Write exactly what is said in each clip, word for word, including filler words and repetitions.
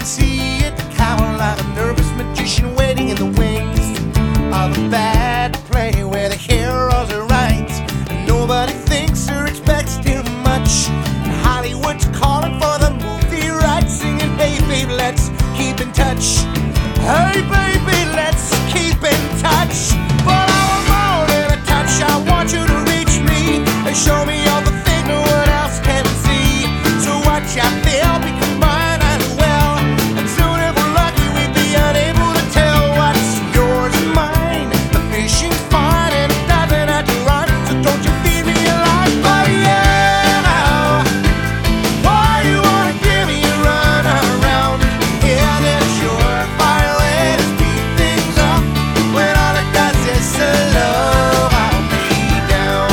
see it cower like a nervous magician waiting in the wings of a bad play where the heroes are right and nobody thinks or expects too much. And Hollywood's calling for the movie rights, singing, hey baby, let's keep in touch. Hey baby, let's keep in touch. But I want more than a touch. I want you to reach me and show me all the things no one else can see. So watch out, they'll be combined as well, and soon if we're lucky we'd be unable to tell what's yours and mine. The fishing's fine and it doesn't have to run, so don't you feed me a lie. But yeah, now, why you wanna give me a run around? Yeah, that surefire way to speed things up when all it does is slow me down.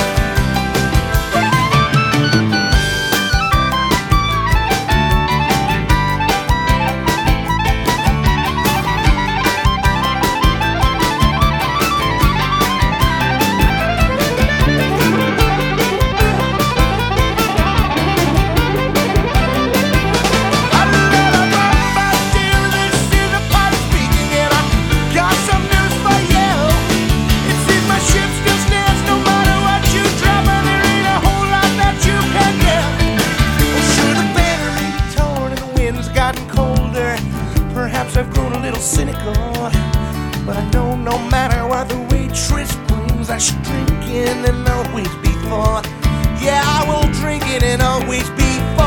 Perhaps I've grown a little cynical, but I know no matter what the waitress brings, I should drink in and always be full. Yeah, I will drink it and always be full.